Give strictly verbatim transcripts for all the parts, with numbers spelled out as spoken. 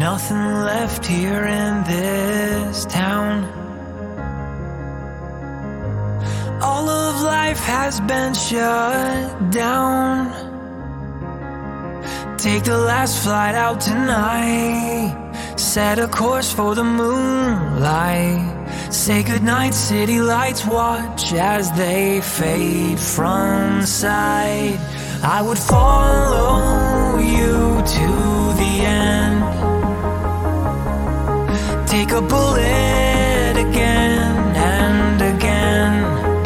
nothing left here in this town. All of life has been shut down. Take the last flight out tonight. Set a course for the moonlight. Say goodnight, city lights, watch as they fade from sight. I would follow you to the end. Take a bullet again and again.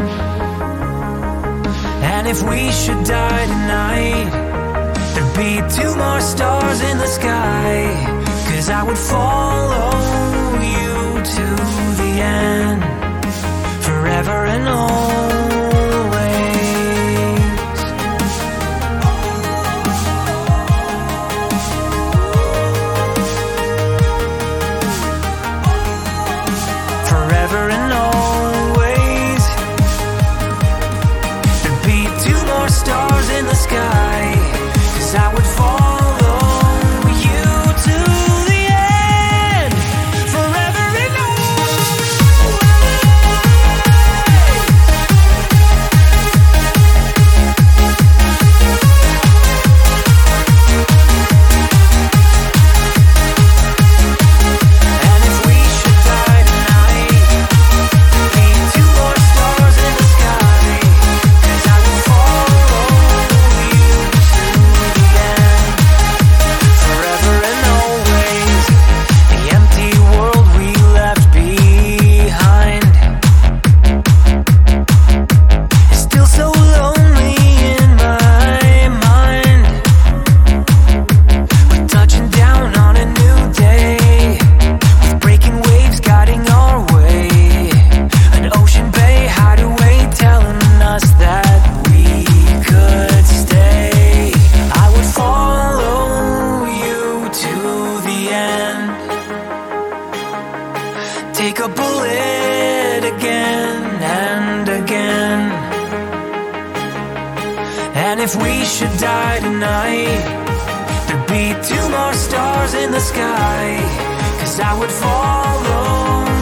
And if we should die tonight, there'd be two more stars in the sky. 'Cause I would follow you to the end, forever and always. Forever and always. There'd be two more stars in the sky. 'Cause I would follow you to the end, forever and always. And if we should die tonight, there'd be two more stars in the sky. 'Cause I would follow you to the end, forever and always. The empty world we left behind is still so lonely in my mind. We're touching down on a new day, with breaking waves guiding our way. An ocean bay hideaway telling us that we could stay. I would follow you to the end. Take a bullet again and again. And if we should die tonight, there'd be two more stars in the sky. 'Cause I would follow